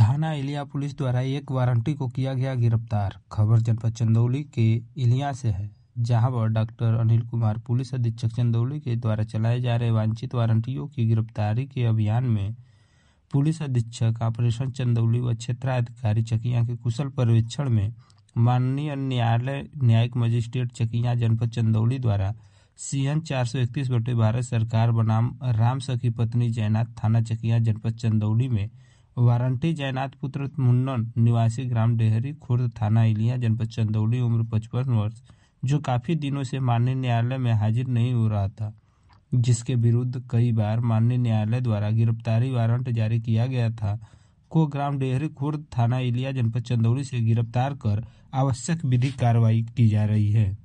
थाना इलिया पुलिस द्वारा एक वारंटी को किया गया गिरफ्तार। खबर जनपद चंदौली के इलिया से है, जहां पर डॉक्टर अनिल कुमार पुलिस अधीक्षक चंदौली के द्वारा चलाए जा रहे वांछित वारंटियों की गिरफ्तारी के अभियान में पुलिस अधीक्षक ऑपरेशन चंदौली व क्षेत्राधिकारी चकिया के कुशल पर्यवेक्षण में माननीय न्यायालय न्यायिक मजिस्ट्रेट चकिया जनपद चंदौली द्वारा CN 431 बटे भारत सरकार बनाम राम सखी पत्नी जयनाथ थाना चकिया जनपद चंदौली में वारंटी जयनाथ पुत्र मुन्नन निवासी ग्राम डेहरी खुर्द थाना इलिया जनपद चंदौली उम्र 55 वर्ष, जो काफी दिनों से माननीय न्यायालय में हाजिर नहीं हो रहा था, जिसके विरुद्ध कई बार माननीय न्यायालय द्वारा गिरफ्तारी वारंट जारी किया गया था, को ग्राम डेहरी खुर्द थाना इलिया जनपद चंदौली से गिरफ्तार कर आवश्यक विधिक कार्रवाई की जा रही है।